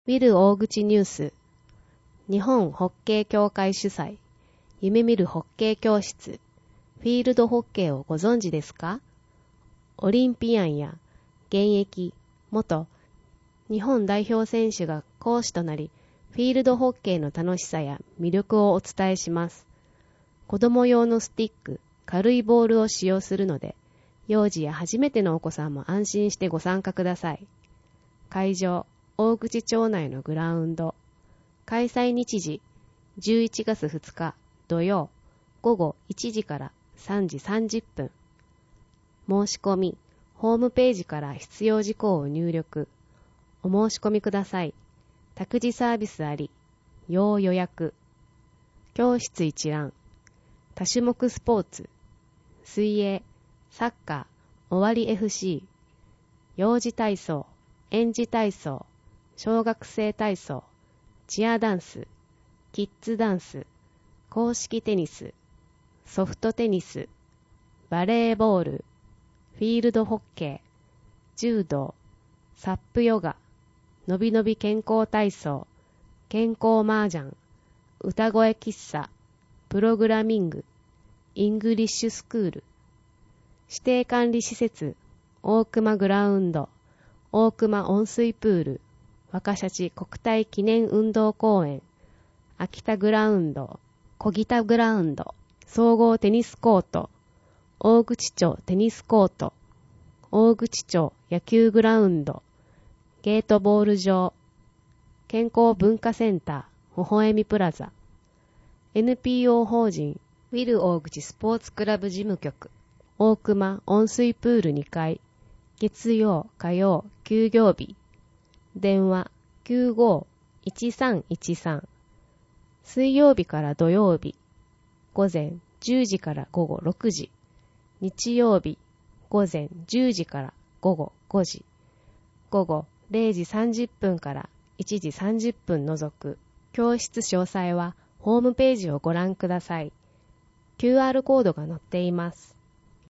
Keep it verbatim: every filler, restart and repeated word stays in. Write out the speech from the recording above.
ウィル大口ニュース。日本ホッケー協会主催、夢見るホッケー教室。フィールドホッケーをご存知ですか？オリンピアンや現役、元日本代表選手が講師となり、フィールドホッケーの楽しさや魅力をお伝えします。子供用のスティック、軽いボールを使用するので、幼児や初めてのお子さんも安心してご参加ください。会場、大口町内のグラウンド。開催日時、じゅういちがつふつか土曜、午後いちじからさんじさんじゅっぷん。申し込み、ホームページから必要事項を入力。お申し込みください。託児サービスあり、要予約。教室一覧。多種目スポーツ。水泳、サッカー、終わり エフシー。幼児体操、園児体操、小学生体操、チアダンス、キッズダンス、公式テニス、ソフトテニス、バレーボール、フィールドホッケー、柔道、サップヨガ、のびのび健康体操、健康麻雀、歌声喫茶、プログラミング、イングリッシュスクール、指定管理施設、大熊グラウンド、大熊温水プール、若シャチ国体記念運動公園、秋田グラウンド、小北グラウンド、総合テニスコート、大口町テニスコート、大口町野球グラウンド、ゲートボール場、健康文化センター、微笑みプラザ、エヌピーオー 法人ウィル大口スポーツクラブ事務局、大熊温水プールにかい、月曜、火曜、休業日、電話 きゅうごーいちさんいちさん。水曜日から土曜日、午前じゅうじから午後ろくじ。日曜日、午前じゅうじから午後ごじ。午後れいじさんじゅっぷんからいちじさんじゅっぷん除く。教室詳細はホームページをご覧ください。キューアール コードが載っています。